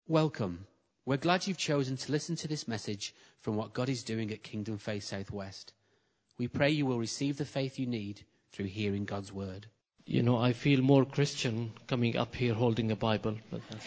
Welcome. We're glad you've chosen to listen to this message from what God is doing at Kingdom Faith Southwest. We pray you will receive the faith you need through hearing God's word. You know, I feel more Christian coming up here holding a Bible.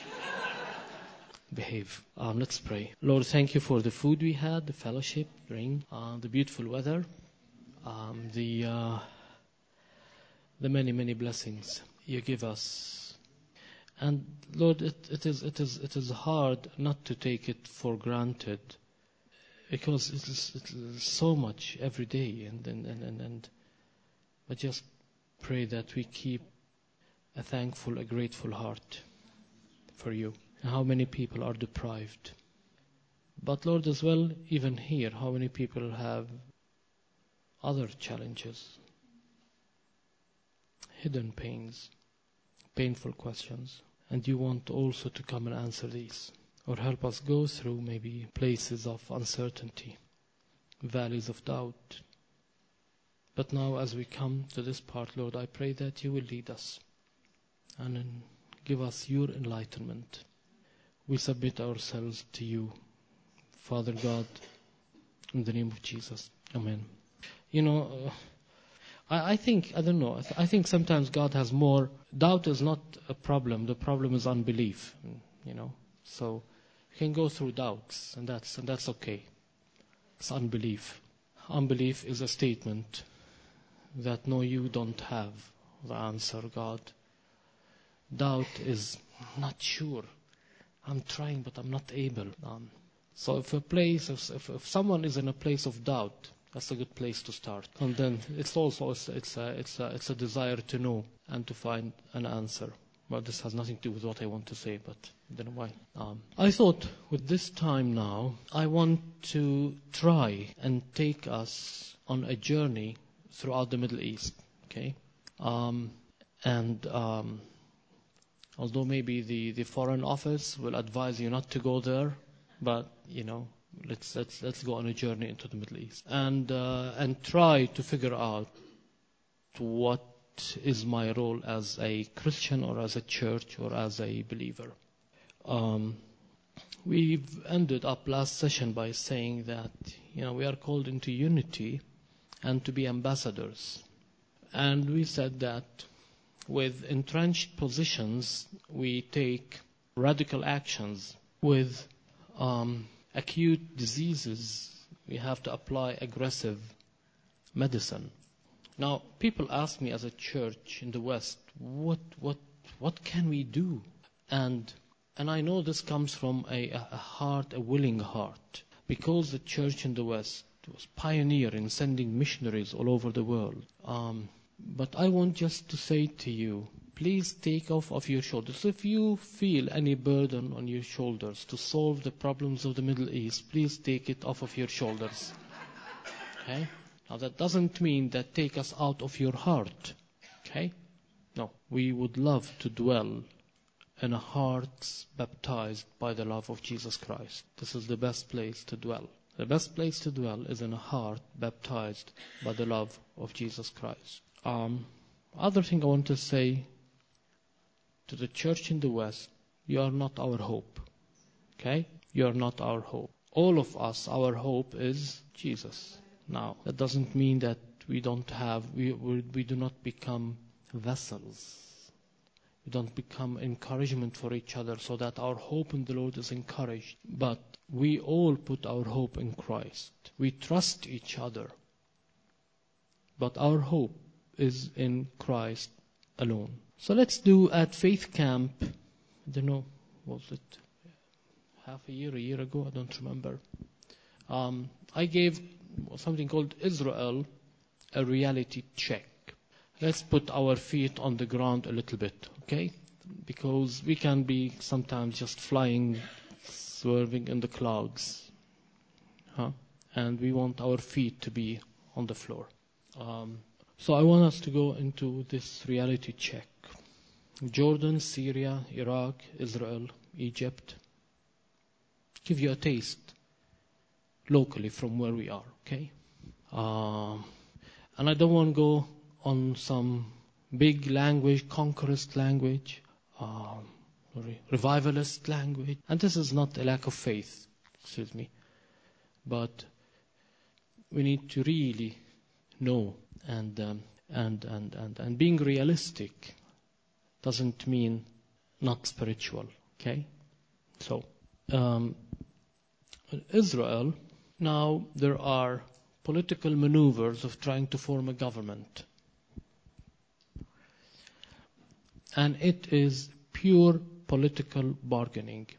Behave. Let's pray. Lord, thank you for the food we had, the fellowship, rain, the beautiful weather, the many, many blessings you give us. And Lord, it is hard not to take it for granted, because it is so much every day, but just pray that we keep a thankful, a grateful heart for you. And how many people are deprived. But Lord, as well, even here, how many people have other challenges, hidden pains, painful questions. And you want also to come and answer these, or help us go through maybe places of uncertainty, valleys of doubt. But now as we come to this part, Lord, I pray that you will lead us and give us your enlightenment. We submit ourselves to you, Father God, in the name of Jesus. Amen. You know, I think sometimes God has more. Doubt is not a problem. The problem is unbelief, you know. So you can go through doubts, and that's okay. It's unbelief. Unbelief is a statement that no, you don't have the answer, God. Doubt is not sure. I'm trying, but I'm not able. So if someone is in a place of doubt, that's a good place to start. And then it's a desire to know and to find an answer. Well, this has nothing to do with what I want to say, but I don't know why. I thought with this time now, I want to try and take us on a journey throughout the Middle East. Okay, although maybe the Foreign Office will advise you not to go there, but you know, let's go on a journey into the Middle East and try to figure out what is my role as a Christian or as a church or as a believer. We've ended up last session by saying that, you know, we are called into unity and to be ambassadors. And we said that with entrenched positions, we take radical actions. With acute diseases, we have to apply aggressive medicine. Now, people ask me as a church in the West, what can we do? And I know this comes from a willing heart, because the church in the West was pioneer in sending missionaries all over the world. But I want just to say to you, please take off of your shoulders. If you feel any burden on your shoulders to solve the problems of the Middle East, please take it off of your shoulders. Okay? Now that doesn't mean that take us out of your heart. Okay? No. We would love to dwell in a heart baptized by the love of Jesus Christ. This is the best place to dwell. The best place to dwell is in a heart baptized by the love of Jesus Christ. Other thing I want to say to the church in the West, you are not our hope. Okay? You are not our hope. All of us, our hope is Jesus. Now, that doesn't mean that we do not become vessels. We don't become encouragement for each other so that our hope in the Lord is encouraged. But we all put our hope in Christ. We trust each other. But our hope is in Christ alone. So let's do at Faith Camp, I don't know, was it a year ago? I don't remember. I gave something called Israel a reality check. Let's put our feet on the ground a little bit, okay? Because we can be sometimes just flying, swerving in the clouds. And we want our feet to be on the floor. So I want us to go into this reality check. Jordan, Syria, Iraq, Israel, Egypt. Give you a taste locally from where we are, okay? And I don't want to go on some big language, conquerist language, or revivalist language. And this is not a lack of faith, excuse me. But we need to really know, and being realistic doesn't mean not spiritual, okay? So, in Israel, now there are political maneuvers of trying to form a government. And it is pure political bargaining.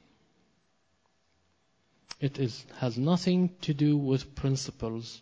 It has nothing to do with principles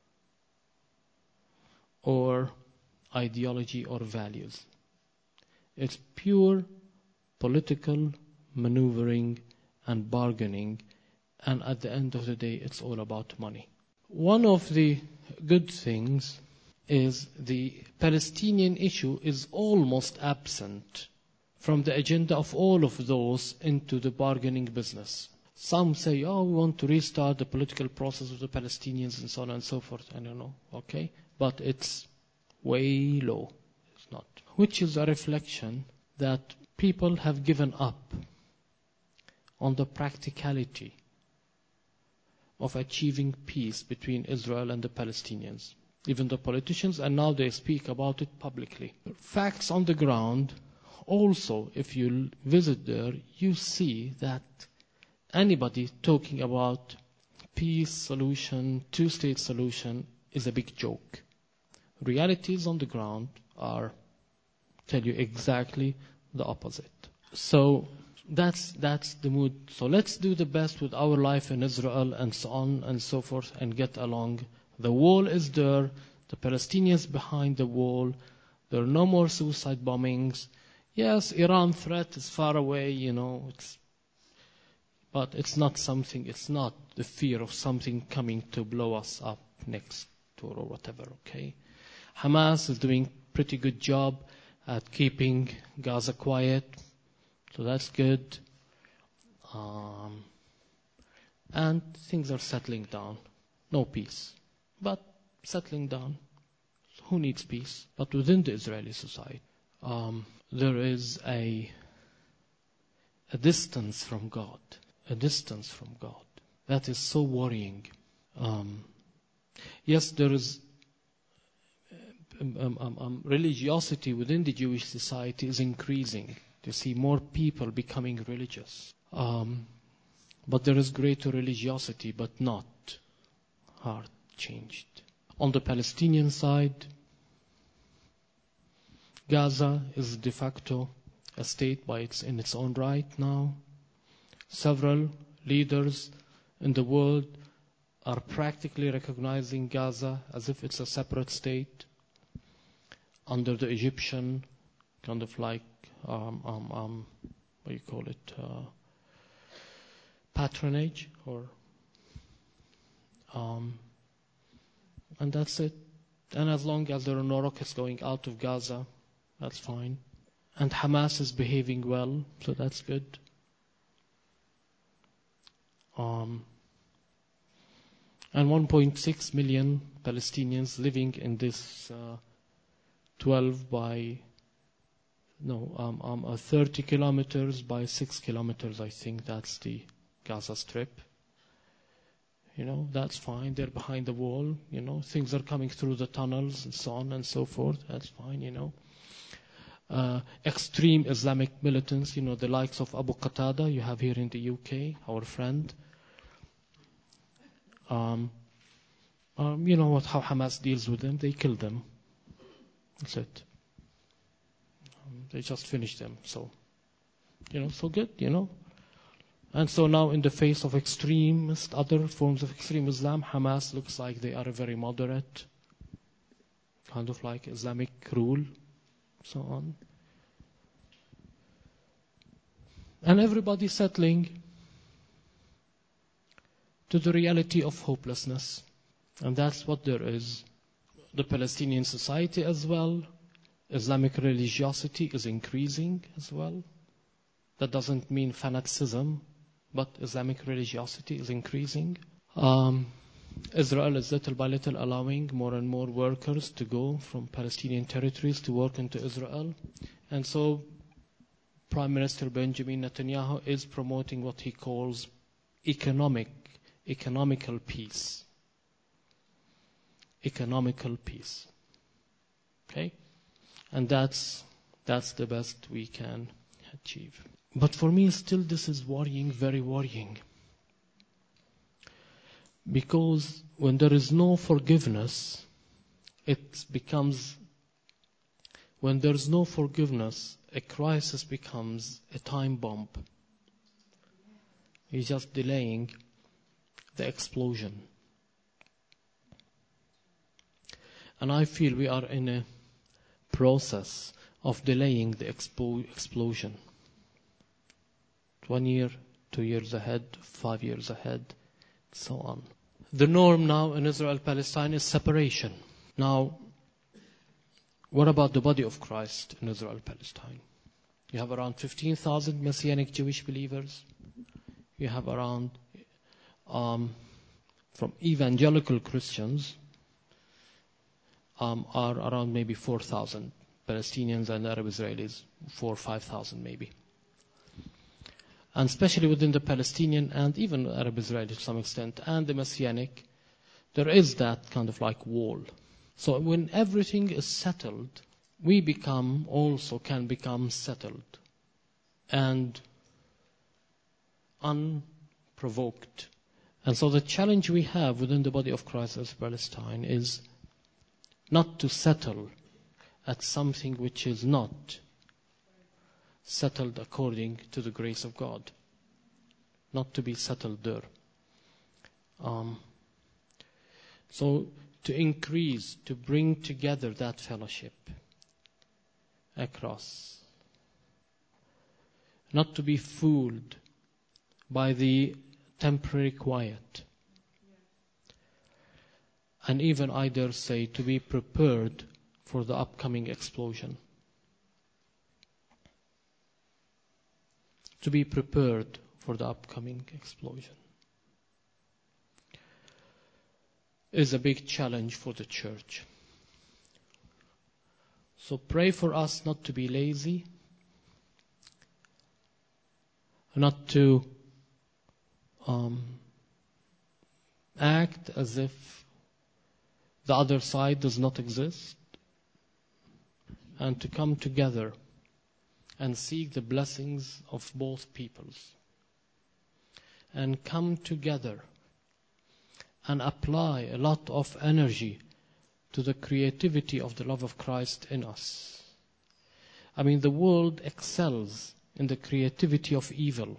or ideology or values. It's pure political maneuvering and bargaining, and at the end of the day, it's all about money. One of the good things is the Palestinian issue is almost absent from the agenda of all of those into the bargaining business. Some say, we want to restart the political process of the Palestinians and so on and so forth. I don't know, okay? But it's way low. It's not. Which is a reflection that people have given up on the practicality of achieving peace between Israel and the Palestinians. Even the politicians, and now they speak about it publicly. Facts on the ground, also, if you visit there, you see that anybody talking about peace solution, two-state solution, is a big joke. Realities on the ground tell you exactly the opposite. So that's the mood. So let's do the best with our life in Israel and so on and so forth and get along. The wall is there. The Palestinians behind the wall. There are no more suicide bombings. Yes, Iran threat is far away, but it's not the fear of something coming to blow us up next door or whatever, okay? Hamas is doing pretty good job at keeping Gaza quiet, so that's good. And things are settling down. No peace, but settling down. Who needs peace? But within the Israeli society, there is a distance from God. A distance from God. That is so worrying. Yes, there is religiosity within the Jewish society is increasing. You see more people becoming religious. But there is greater religiosity, but not heart changed. On the Palestinian side, Gaza is de facto a state in its own right now. Several leaders in the world are practically recognizing Gaza as if it's a separate state under the Egyptian kind of like patronage, or and that's it. And as long as there are no rockets going out of Gaza, that's fine. And Hamas is behaving well, so that's good. And 1.6 million Palestinians living in this 30 kilometers by 6 kilometers, I think that's the Gaza Strip. That's fine. They're behind the wall. Things are coming through the tunnels and so on and so forth. That's fine. Extreme Islamic militants, the likes of Abu Qatada, you have here in the UK, our friend. How Hamas deals with them? They kill them. That's it. They just finish them. So, so good, And so now in the face of other forms of extreme Islam, Hamas looks like they are a very moderate, kind of like Islamic rule, so on. And everybody settling to the reality of hopelessness. And that's what there is. The Palestinian society as well, Islamic religiosity is increasing as well. That doesn't mean fanaticism, but Islamic religiosity is increasing. Israel is little by little allowing more and more workers to go from Palestinian territories to work into Israel. And so Prime Minister Benjamin Netanyahu is promoting what he calls economical peace. Economical peace. Okay? And that's the best we can achieve. But for me, still this is worrying, very worrying. Because when there is no forgiveness, when there is no forgiveness, a crisis becomes a time bomb. It's just delaying the explosion. And I feel we are in a process of delaying the explosion. 1 year, 2 years ahead, 5 years ahead, so on. The norm now in Israel-Palestine is separation. Now, what about the body of Christ in Israel-Palestine? You have around 15,000 Messianic Jewish believers. You have around, from evangelical Christians, are around maybe 4,000 Palestinians and Arab Israelis, 4,000 or 5,000 maybe. And especially within the Palestinian and even Arab Israeli to some extent, and the Messianic, there is that kind of like wall. So when everything is settled, we can become settled and unprovoked. And so the challenge we have within the body of Christ as Palestine is not to settle at something which is not settled according to the grace of God. Not to be settled there. So to increase, to bring together that fellowship across. Not to be fooled by the temporary quiet. And even, I dare say, to be prepared for the upcoming explosion. To be prepared for the upcoming explosion is a big challenge for the church. So pray for us not to be lazy, not to act as if the other side does not exist, and to come together and seek the blessings of both peoples. And come together and apply a lot of energy to the creativity of the love of Christ in us. I mean, the world excels in the creativity of evil.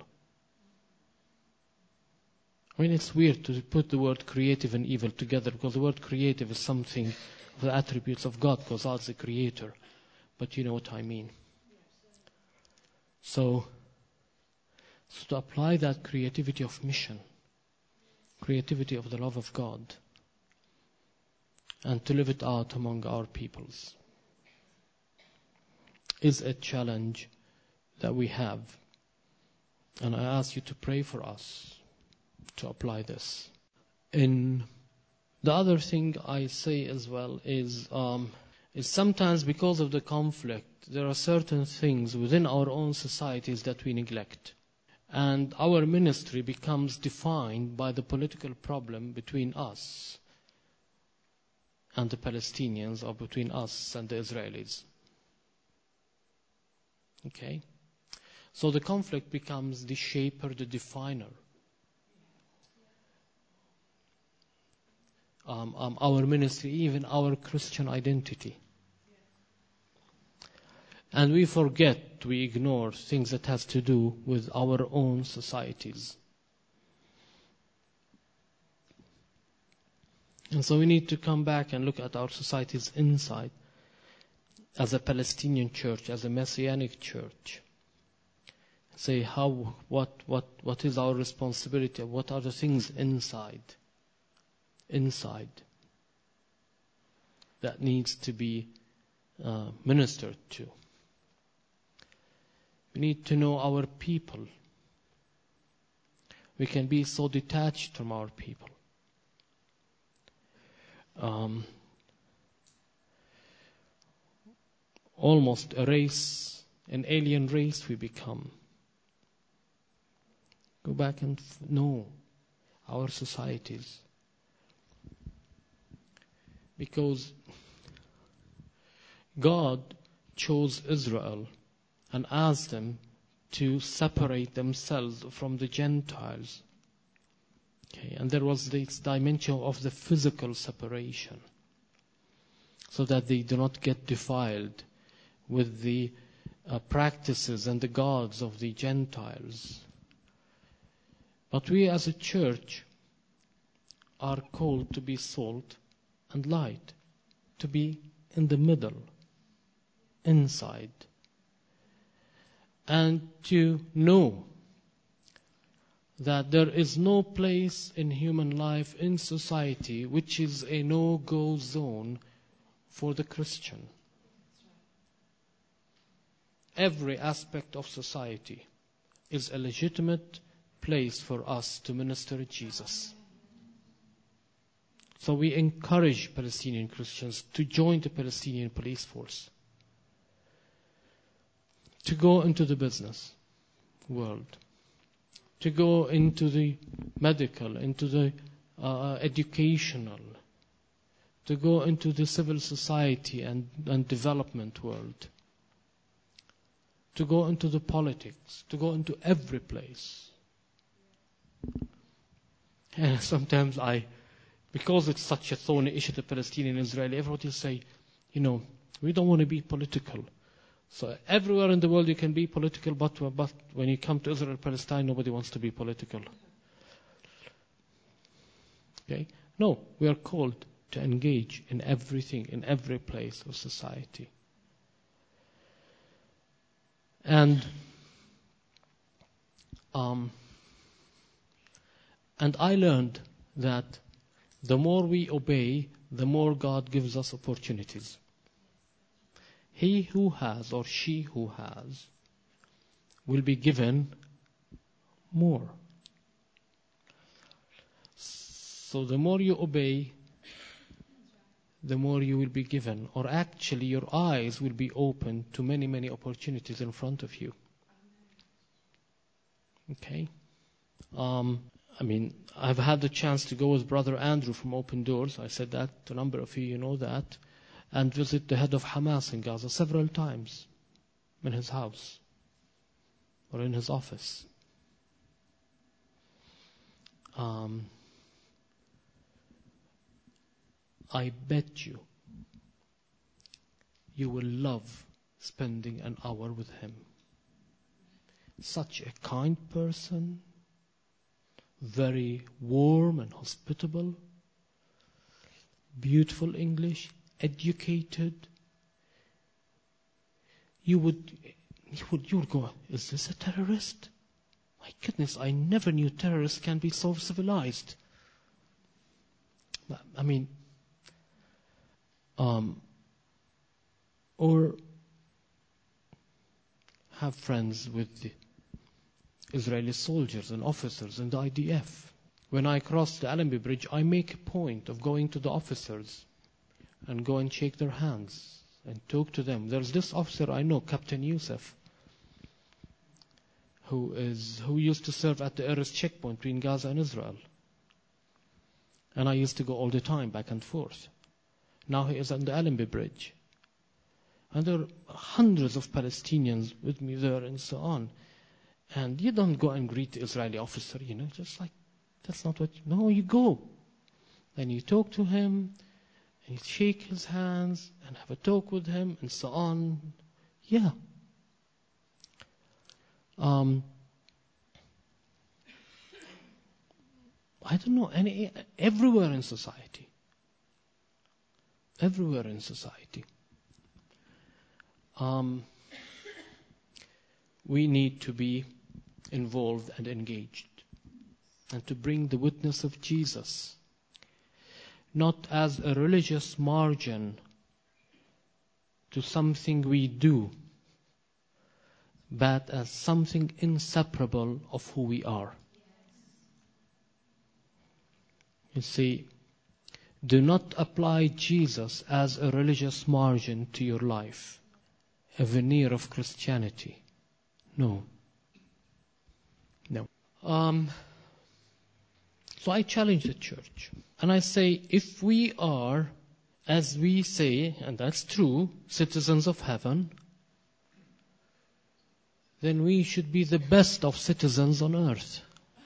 I mean, it's weird to put the word creative and evil together, because the word creative is something of the attributes of God, because God's the creator. But you know what I mean. So to apply that creativity of mission, creativity of the love of God, and to live it out among our peoples is a challenge that we have. And I ask you to pray for us to apply this. And the other thing I say as well is sometimes because of the conflict, there are certain things within our own societies that we neglect. And our ministry becomes defined by the political problem between us and the Palestinians, or between us and the Israelis. Okay? So the conflict becomes the shaper, the definer. Our ministry, even our Christian identity. And we forget, we ignore things that has to do with our own societies. And so we need to come back and look at our societies inside, as a Palestinian church, as a Messianic church. Say what is our responsibility? What are the things inside that needs to be ministered to? We need to know our people. We can be so detached from our people. Almost erase an alien race we become. Go back and know our societies. Because God chose Israel and asked them to separate themselves from the Gentiles. Okay, and there was this dimension of the physical separation, so that they do not get defiled with the practices and the gods of the Gentiles. But we as a church are called to be salt and light, to be in the middle, inside, and to know that there is no place in human life, in society, which is a no-go zone for the Christian. Every aspect of society is a legitimate place for us to minister Jesus. So we encourage Palestinian Christians to join the Palestinian police force, to go into the business world, to go into the medical, into the educational, to go into the civil society and development world, to go into the politics, to go into every place. And sometimes because it's such a thorny issue, the Palestinian and Israeli, everybody say, we don't want to be political. So everywhere in the world you can be political, but when you come to Israel, Palestine, nobody wants to be political. Okay? No, we are called to engage in everything, in every place of society. And I learned that the more we obey, the more God gives us opportunities. He who has, or she who has, will be given more. So the more you obey, the more you will be given. Or actually, your eyes will be open to many, many opportunities in front of you. Okay? I've had the chance to go with Brother Andrew from Open Doors. I said that to a number of you know that. And visit the head of Hamas in Gaza several times in his house or in his office. I bet you will love spending an hour with him. Such a kind person, very warm and hospitable, beautiful English, educated. You would go, is this a terrorist? My goodness, I never knew terrorists can be so civilized. Or have friends with the Israeli soldiers and officers and the IDF. When I cross the Allenby Bridge, I make a point of going to the officers and go and shake their hands and talk to them. There's this officer I know, Captain Youssef, who used to serve at the Erez checkpoint between Gaza and Israel. And I used to go all the time, back and forth. Now he is on the Allenby Bridge. And there are hundreds of Palestinians with me there and so on. And you don't go and greet the Israeli officer, just like, that's not what no, you go. And you talk to him, and you shake his hands, and have a talk with him, and so on. Yeah. I don't know, everywhere in society. Everywhere in society. We need to be involved and engaged, and to bring the witness of Jesus, not as a religious margin to something we do, but as something inseparable of who we are. You see, do not apply Jesus as a religious margin to your life. a veneer of Christianity. No. No. So I challenge the church. And I say, if we are, as we say, and that's true, citizens of heaven, then we should be the best of citizens on earth.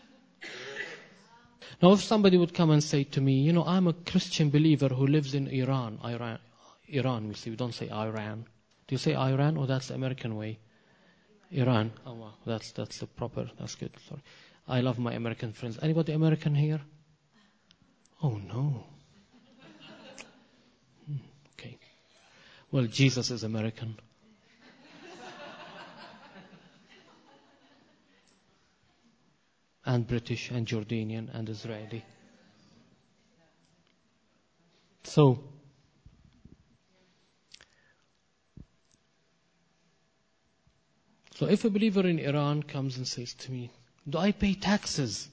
Now, if somebody would come and say to me, I'm a Christian believer who lives in Iran, we say, we don't say Iran. Do you say Iran? Or that's the American way? Iran. Oh, wow. That's the proper, that's good. Sorry. I love my American friends. Anybody American here? Oh, no. Okay. Well, Jesus is American. And British and Jordanian and Israeli. So if a believer in Iran comes and says to me, do I pay taxes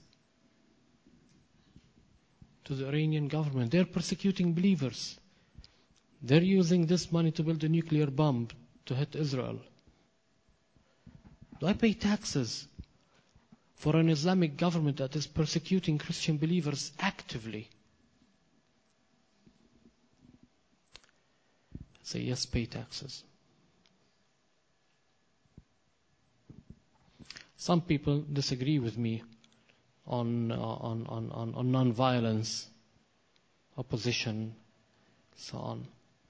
to the Iranian government? They're persecuting believers. They're using this money to build a nuclear bomb to hit Israel. Do I pay taxes for an Islamic government that is persecuting Christian believers actively? I say, yes, pay taxes. Some people disagree with me on non-violence, opposition, so on.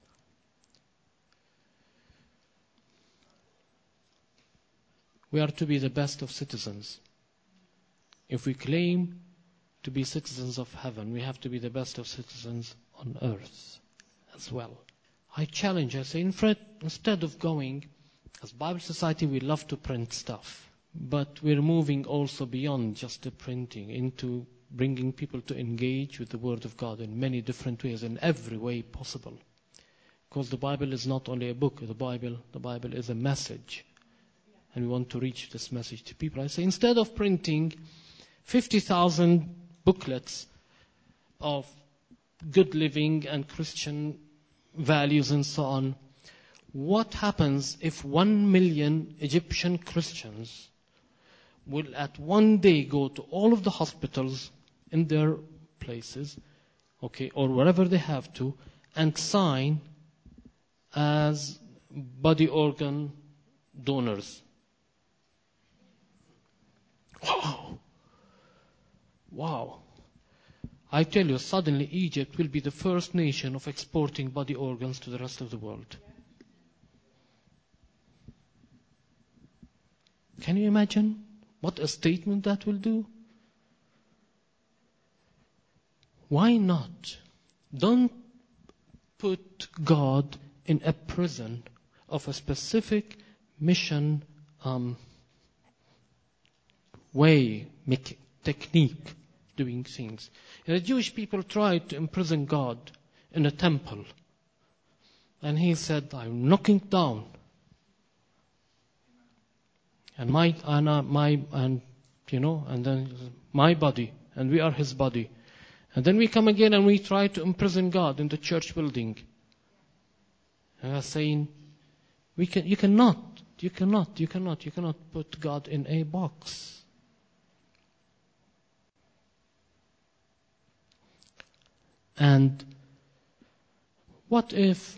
We are to be the best of citizens. If we claim to be citizens of heaven, we have to be the best of citizens on earth as well. I challenge, I say, instead of going, as Bible Society, we love to print stuff. But we're moving also beyond just the printing into bringing people to engage with the Word of God in many different ways, in every way possible. Because the Bible is not only a book, the Bible is a message. And we want to reach this message to people. I say, instead of printing 50,000 booklets of good living and Christian values and so on, what happens if 1 million Egyptian Christians will at one day go to all of the hospitals in their places, or wherever they have to, and sign as body organ donors? Wow. I tell you, suddenly Egypt will be the first nation of exporting body organs to the rest of the world. Can you imagine what a statement that will do? Why not? Don't put God in a prison of a specific mission way, technique, doing things. The Jewish people tried to imprison God in a temple. And he said, I'm knocking down. And then my body, and we are his body. And then we come again and we try to imprison God in the church building. And I was saying, you cannot put God in a box. And what if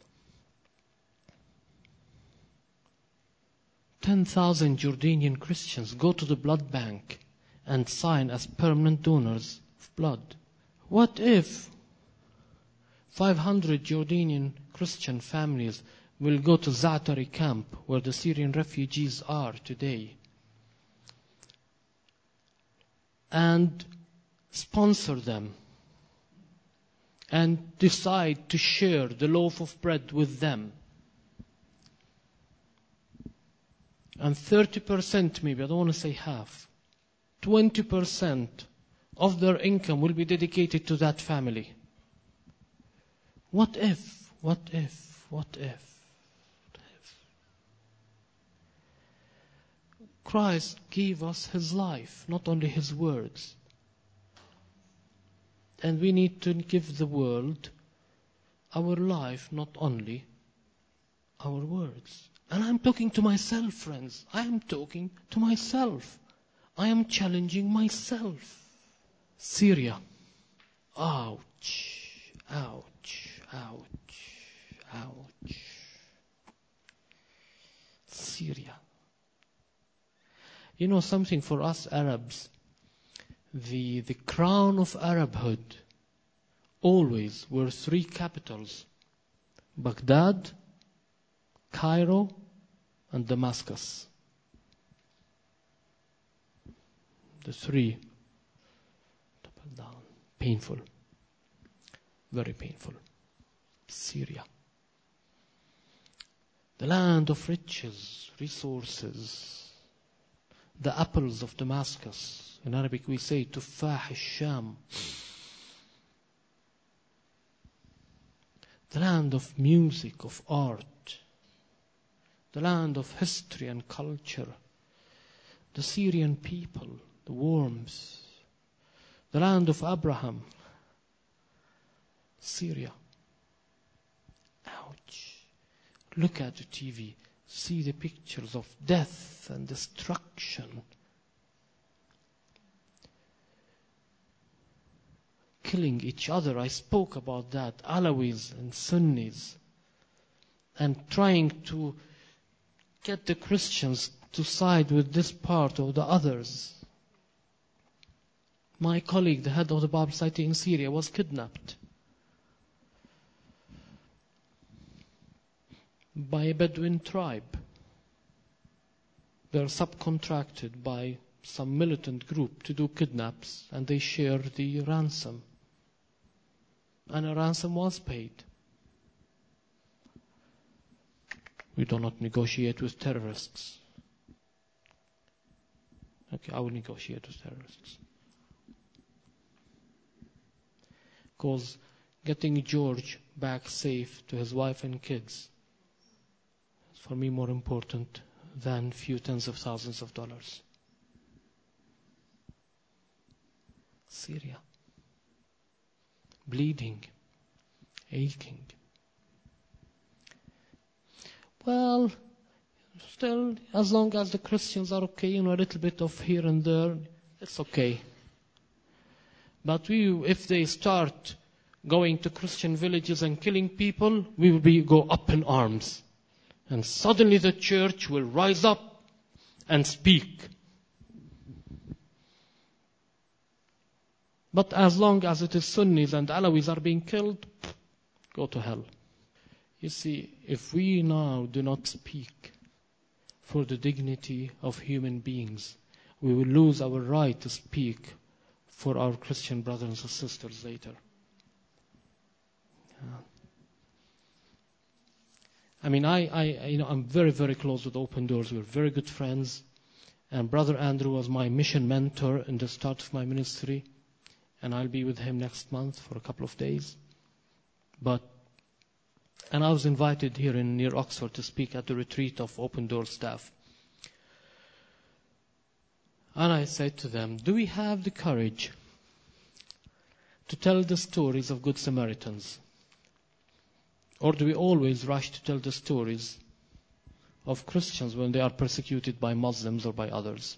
10,000 Jordanian Christians go to the blood bank and sign as permanent donors of blood? What if 500 Jordanian Christian families will go to Za'atari camp, where the Syrian refugees are today, and sponsor them and decide to share the loaf of bread with them? And 30%, maybe, I don't want to say half, 20% of their income will be dedicated to that family. What if? Christ gave us his life, not only his words. And we need to give the world our life, not only our words. And I'm talking to myself, friends. I am talking to myself. I am challenging myself. Syria. Ouch, ouch, ouch, ouch. Syria. You know something, for us Arabs, the crown of Arabhood always were three capitals: Baghdad, Cairo, and Damascus. The three. Down. Painful. Very painful. Syria. The land of riches, resources. The apples of Damascus. In Arabic we say Tuffah al-Sham. The land of music, of art. The land of history and culture. The Syrian people, the worms. The land of Abraham. Syria. Ouch. Look at the TV. See the pictures of death and destruction. Killing each other. I spoke about that. Alawis and Sunnis. And trying to get the Christians to side with this part or the others. My colleague, the head of the Bible Society in Syria, was kidnapped by a Bedouin tribe. They are subcontracted by some militant group to do kidnaps, and they share the ransom. And a ransom was paid. We do not negotiate with terrorists. Okay, I will negotiate with terrorists. Because getting George back safe to his wife and kids is for me more important than few tens of thousands of dollars. Syria. Bleeding. Aching. Well, still, as long as the Christians are okay, a little bit of here and there, it's okay. But if they start going to Christian villages and killing people, we will go up in arms. And suddenly the church will rise up and speak. But as long as it is Sunnis and Alawis are being killed, go to hell. You see, if we now do not speak for the dignity of human beings, we will lose our right to speak for our Christian brothers and sisters later. I mean, I'm very, very close with Open Doors. We're very good friends. And Brother Andrew was my mission mentor in the start of my ministry. And I'll be with him next month for a couple of days. And I was invited here near Oxford to speak at the retreat of Open Doors staff. And I said to them, do we have the courage to tell the stories of Good Samaritans? Or do we always rush to tell the stories of Christians when they are persecuted by Muslims or by others?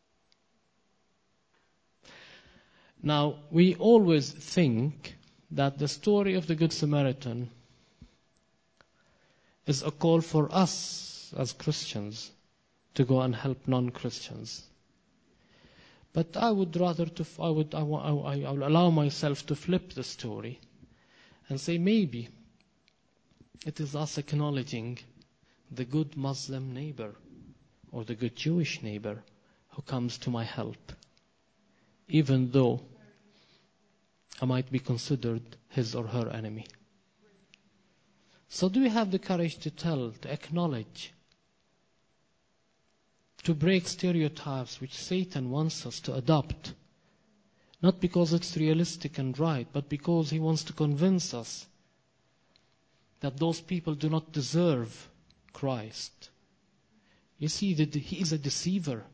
Now, we always think that the story of the Good Samaritan is a call for us as Christians to go and help non-Christians. But I would rather I will allow myself to flip the story and say maybe it is us acknowledging the good Muslim neighbor or the good Jewish neighbor who comes to my help, even though I might be considered his or her enemy. So do we have the courage to tell, to acknowledge, to break stereotypes which Satan wants us to adopt? Not because it's realistic and right, but because he wants to convince us that those people do not deserve Christ. You see, he is a deceiver.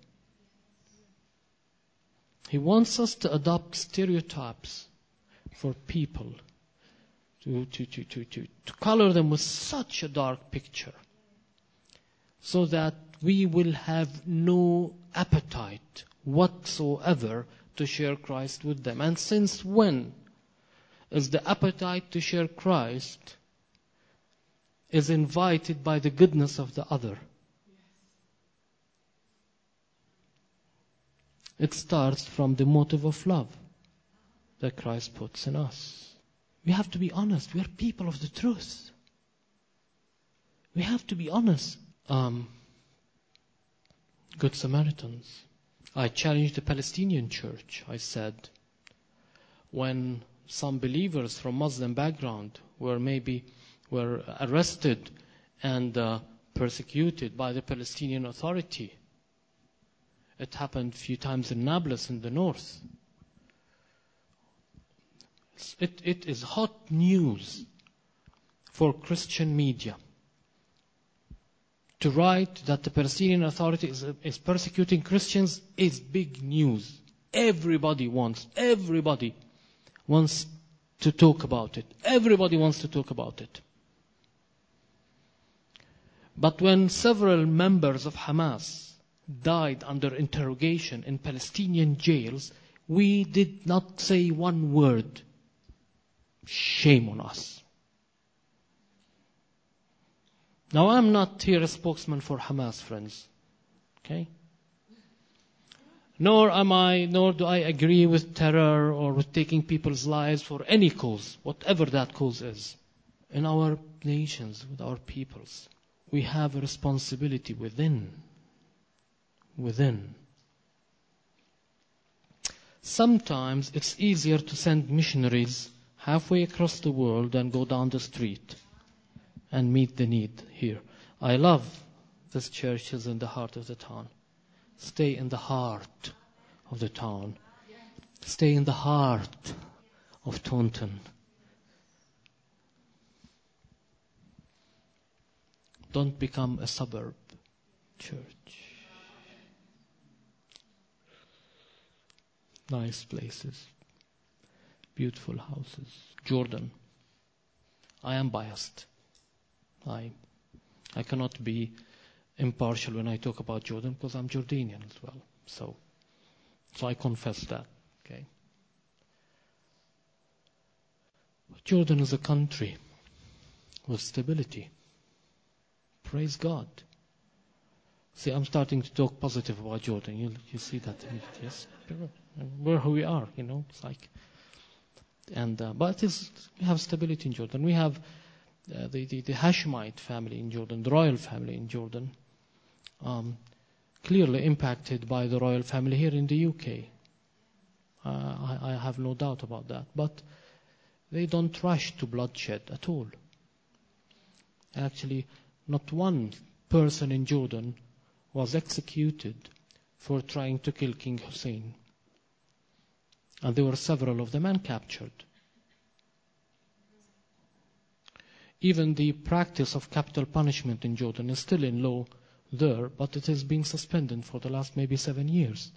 He wants us to adopt stereotypes for people, to color them with such a dark picture. so that we will have no appetite whatsoever to share Christ with them. And since when is the appetite to share Christ is invited by the goodness of the other? It starts from the motive of love that Christ puts in us. We have to be honest. We are people of the truth. We have to be honest. Good Samaritans. I challenged the Palestinian church. I said, when some believers from Muslim background were arrested and persecuted by the Palestinian Authority, it happened a few times in Nablus in the north. It is hot news for Christian media to write that the Palestinian Authority is persecuting Christians. Is big news. Everybody wants to talk about it. Everybody wants to talk about it. But when several members of Hamas died under interrogation in Palestinian jails, we did not say one word. Shame on us. Now, I'm not here a spokesman for Hamas, friends. Okay? Nor do I agree with terror or with taking people's lives for any cause, whatever that cause is. In our nations, with our peoples, we have a responsibility within. Sometimes it's easier to send missionaries halfway across the world than go down the street and meet the need here. I love this church is in the heart of the town. Stay in the heart of the town. Stay in the heart of Taunton. Don't become a suburb church. Nice places. Beautiful houses. Jordan. I am biased. I cannot be impartial when I talk about Jordan because I'm Jordanian as well. So I confess that. Okay. Jordan is a country with stability. Praise God. See, I'm starting to talk positive about Jordan. You see that? Yes. We're who we are, It's like, but we have stability in Jordan. We have the Hashemite family in Jordan, the royal family in Jordan, clearly impacted by the royal family here in the UK. I have no doubt about that. But they don't rush to bloodshed at all. Actually, not one person in Jordan was executed for trying to kill King Hussein. And there were several of the men captured. Even the practice of capital punishment in Jordan is still in law there, but it is being suspended for the last maybe 7 years.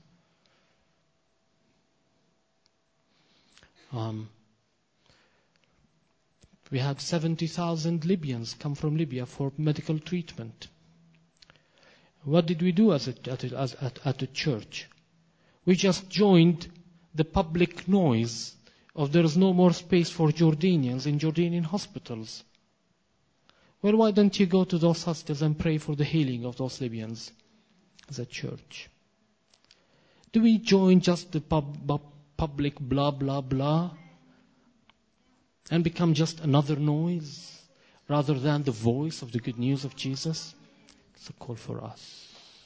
We had 70,000 Libyans come from Libya for medical treatment. What did we do at the church? We just joined the public noise of there is no more space for Jordanians in Jordanian hospitals. Well, why don't you go to those hospitals and pray for the healing of those Libyans as a church? Do we join just the public blah, blah, blah and become just another noise rather than the voice of the good news of Jesus? It's a call for us.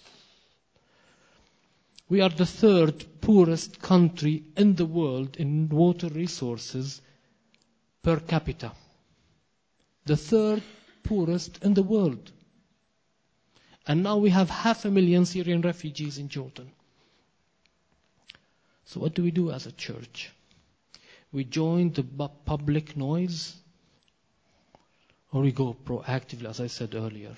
We are the third poorest country in the world in water resources per capita. The third poorest in the world. And now we have 500,000 Syrian refugees in Jordan. So what do we do as a church? We join the public noise, or we go proactively, as I said earlier.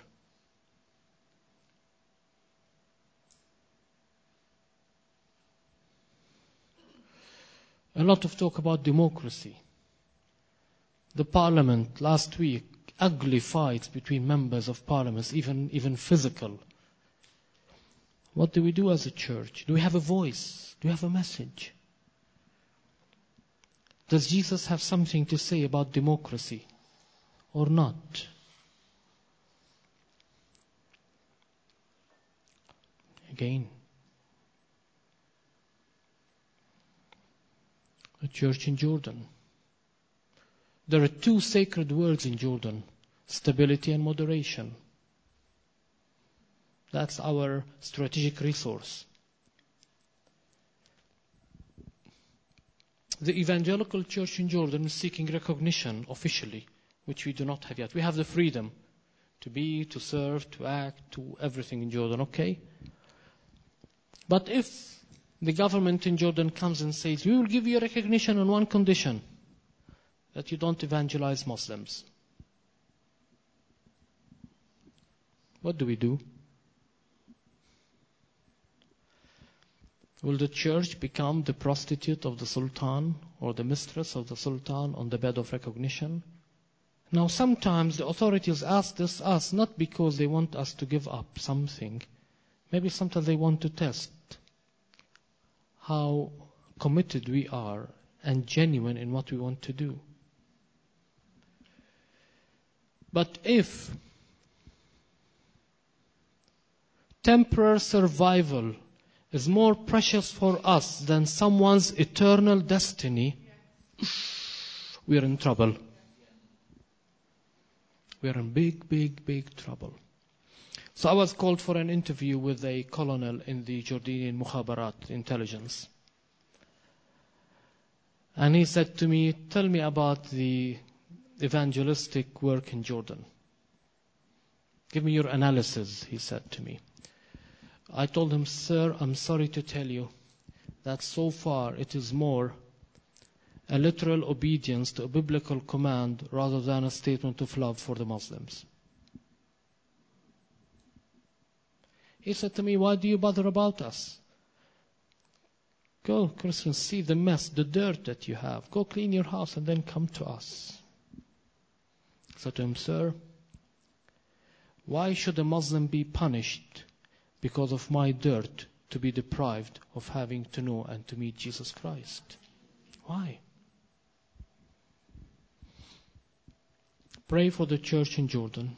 A lot of talk about democracy. The parliament last week ugly fights between members of parliament, even physical. What do we do as a church? Do we have a voice? Do we have a message? Does Jesus have something to say about democracy or not? Again, a church in Jordan. There are 2 sacred words in Jordan: stability and moderation. That's our strategic resource. The evangelical church in Jordan is seeking recognition officially, which we do not have yet. We have the freedom to be, to serve, to act, to everything in Jordan, okay? But if the government in Jordan comes and says, we will give you recognition on one condition, that you don't evangelize Muslims, what do? Will the church become the prostitute of the Sultan or the mistress of the Sultan on the bed of recognition? Now, sometimes the authorities ask this us not because they want us to give up something. Maybe sometimes they want to test how committed we are and genuine in what we want to do. But if temporary survival is more precious for us than someone's eternal destiny, we are in trouble. We are in big trouble. So I was called for an interview with a colonel in the Jordanian Mukhabarat intelligence. And he said to me, tell me about the evangelistic work in Jordan. Give me your analysis, he said to me. I told him, sir, I'm sorry to tell you that so far it is more a literal obedience to a biblical command rather than a statement of love for the Muslims. He said to me, why do you bother about us? Go, Christians, see the mess, the dirt that you have. Go clean your house and then come to us. I said to him, sir, why should a Muslim be punished because of my dirt to be deprived of having to know and to meet Jesus Christ? Why? Pray for the church in Jordan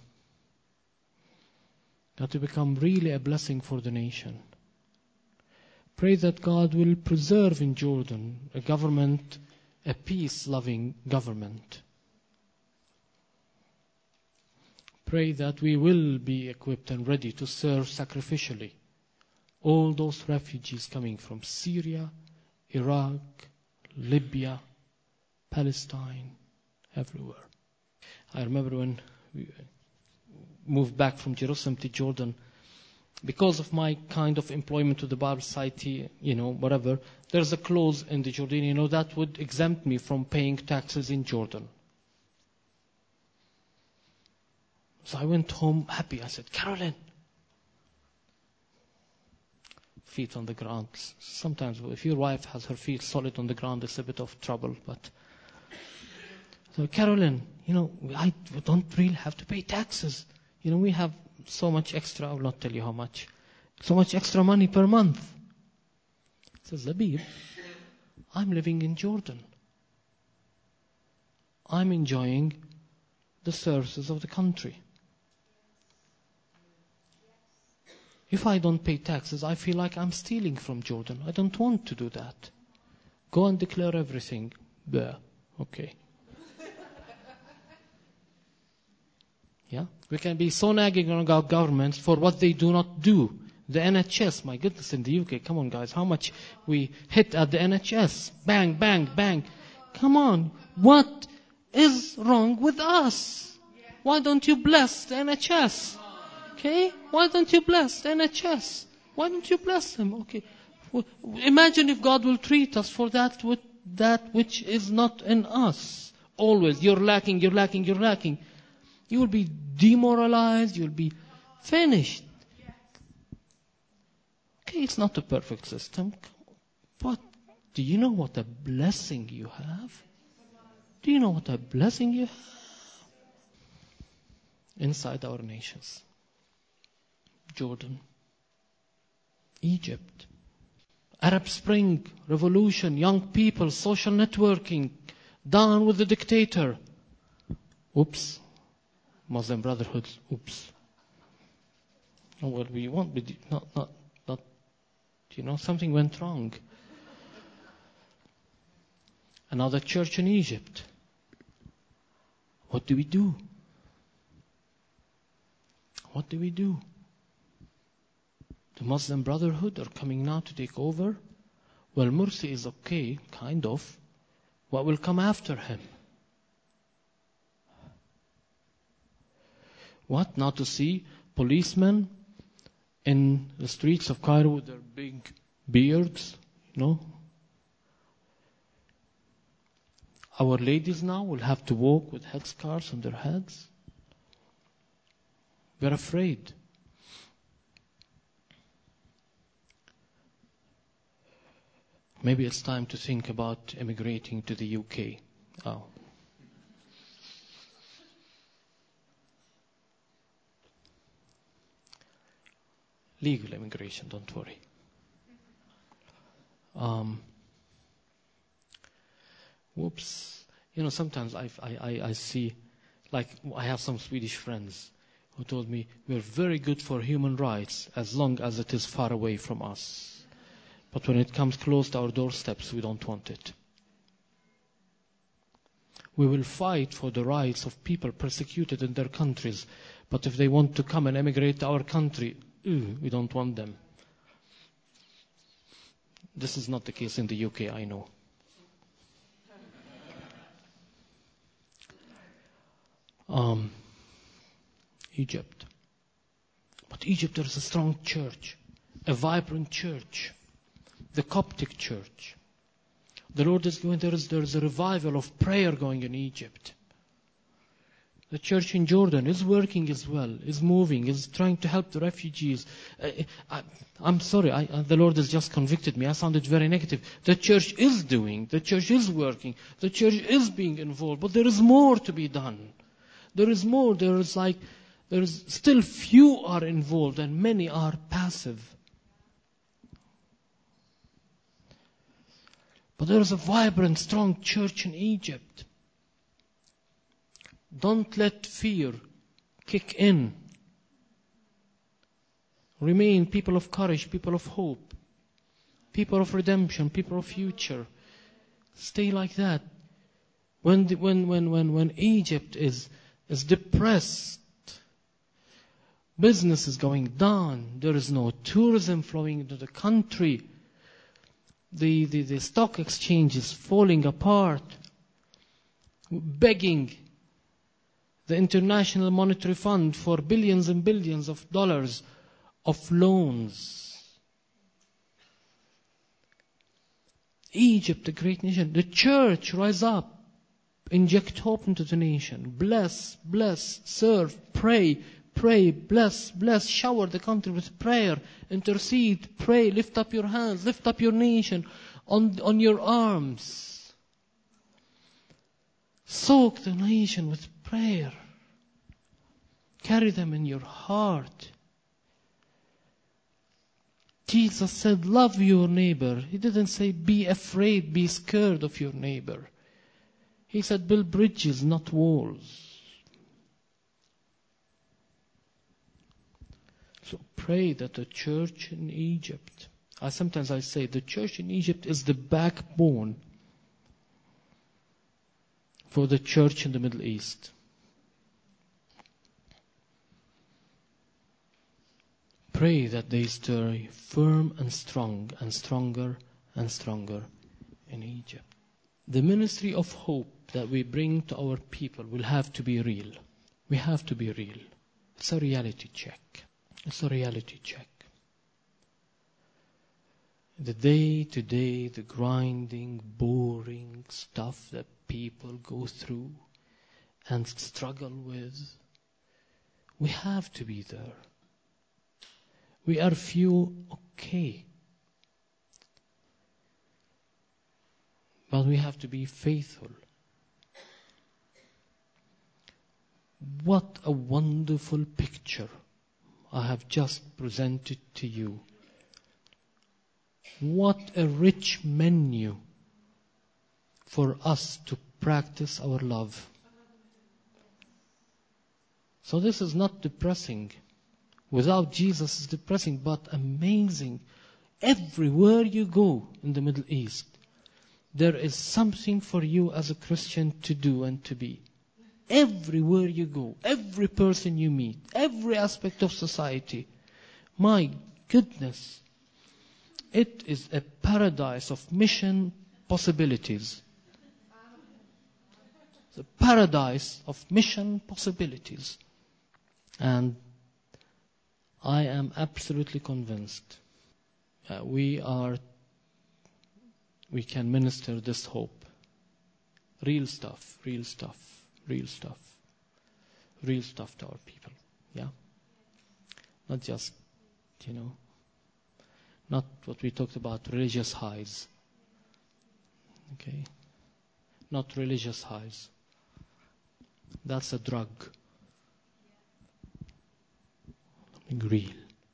that to become really a blessing for the nation. Pray that God will preserve in Jordan a government, a peace-loving government. Pray that we will be equipped and ready to serve sacrificially all those refugees coming from Syria, Iraq, Libya, Palestine, everywhere. I remember when we moved back from Jerusalem to Jordan, because of my kind of employment with the Bible Society, whatever, there's a clause in the Jordanian, that would exempt me from paying taxes in Jordan. So I went home happy. I said, Carolyn, feet on the ground. Sometimes if your wife has her feet solid on the ground, it's a bit of trouble. But so Carolyn, I don't really have to pay taxes. We have so much extra. I will not tell you how much. So much extra money per month. Says Labib, I'm living in Jordan. I'm enjoying the services of the country. If I don't pay taxes, I feel like I'm stealing from Jordan. I don't want to do that. Go and declare everything. There. Okay. Yeah? We can be so nagging on our governments for what they do not do. The NHS, my goodness, in the UK, come on guys, how much we hit at the NHS. Bang, bang, bang. Come on. What is wrong with us? Why don't you bless the NHS? Okay? Why don't you bless the NHS? Why don't you bless them? Okay. Imagine if God will treat us for that which is not in us. Always, you're lacking. You will be demoralized. You will be finished. Okay, it's not a perfect system. But do you know what a blessing you have? Do you know what a blessing you have? inside our nations. Jordan, Egypt, Arab Spring, revolution, young people, social networking, down with the dictator. Oops. Muslim Brotherhood, oops. Oh, well, we won't be, not, something went wrong. Another church in Egypt. What do we do? What do we do? The Muslim Brotherhood are coming now to take over. Well, Mursi is okay, kind of. What will come after him? What? Not to see policemen in the streets of Cairo with their big beards, Our ladies now will have to walk with headscarves on their heads. We're afraid. Maybe it's time to think about immigrating to the UK. Oh. Legal immigration, don't worry. Whoops. Sometimes I see, like I have some Swedish friends who told me, we're very good for human rights as long as it is far away from us. But when it comes close to our doorsteps, we don't want it. We will fight for the rights of people persecuted in their countries. But if they want to come and emigrate to our country, we don't want them. This is not the case in the UK, I know. Egypt. But Egypt, there is a strong church, a vibrant church, the Coptic church. The Lord is going, there is a revival of prayer going in Egypt. The church in Jordan is working as well, is moving, is trying to help the refugees. I'm sorry, the Lord has just convicted me. I sounded very negative. The church is doing, the church is working, the church is being involved, but there is more to be done. There is more. There is still few are involved and many are passive. But there is a vibrant, strong church in Egypt. Don't let fear kick in. Remain people of courage, people of hope, people of redemption, people of future. Stay like that. When Egypt is depressed, business is going down, there is no tourism flowing into the country, the stock exchange is falling apart, begging the International Monetary Fund for billions and billions of dollars of loans. Egypt, a great nation, the church, rise up. Inject hope into the nation. Bless, serve, pray, bless, shower the country with prayer. Intercede, pray, lift up your hands, lift up your nation on your arms. Soak the nation with prayer. Carry them in your heart. Jesus said, love your neighbor. He didn't say, be afraid, be scared of your neighbor. He said, build bridges, not walls. So pray that the church in Egypt, sometimes I say, the church in Egypt is the backbone for the church in the Middle East. Pray that they stay firm and strong and stronger and stronger in Egypt. The ministry of hope that we bring to our people will have to be real. We have to be real. It's a reality check. It's a reality check. The day-to-day, the grinding, boring stuff that people go through and struggle with, we have to be there. We are few, okay. But we have to be faithful. what a wonderful picture I have just presented to you. What a rich menu for us to practice our love. So this is not depressing. Without Jesus it's depressing, but amazing. Everywhere you go in the Middle East, there is something for you as a Christian to do and to be. Everywhere you go, every person you meet, every aspect of society. My goodness, it is a paradise of mission possibilities. It's a paradise of mission possibilities. And I am absolutely convinced we can minister this hope. Real stuff to our people. Yeah? Not just, not what we talked about, religious highs. Okay? Not religious highs. That's a drug. Real.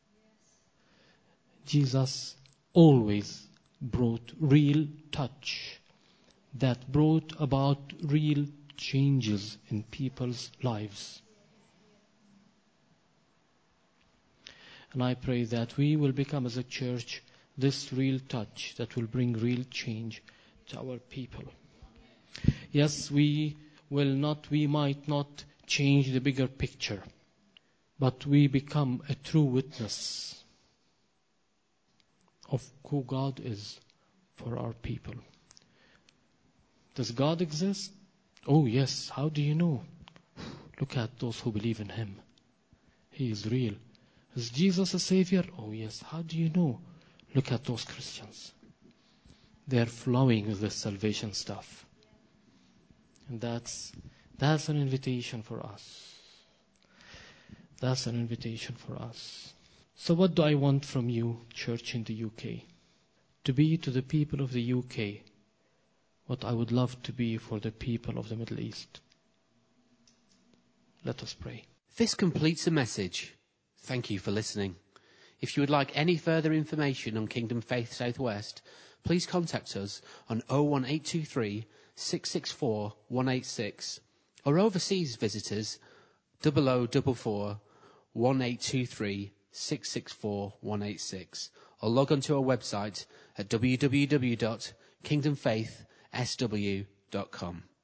Jesus always brought real touch that brought about real changes in people's lives. And I pray that we will become as a church this real touch that will bring real change to our people. Yes, we might not change the bigger picture, but we become a true witness of who God is for our people. Does God exist? Oh yes, how do you know? Look at those who believe in Him. He is real. Is Jesus a Savior? Oh yes, how do you know? Look at those Christians. They're flowing with this salvation stuff. And that's an invitation for us. That's an invitation for us. So what do I want from you, church in the UK? To be to the people of the UK what I would love to be for the people of the Middle East. Let us pray. This completes the message. Thank you for listening. If you would like any further information on Kingdom Faith Southwest, please contact us on 01823 664 186, or overseas visitors 0044 1823 664 186, or log on to our website at www.kingdomfaithsw.com.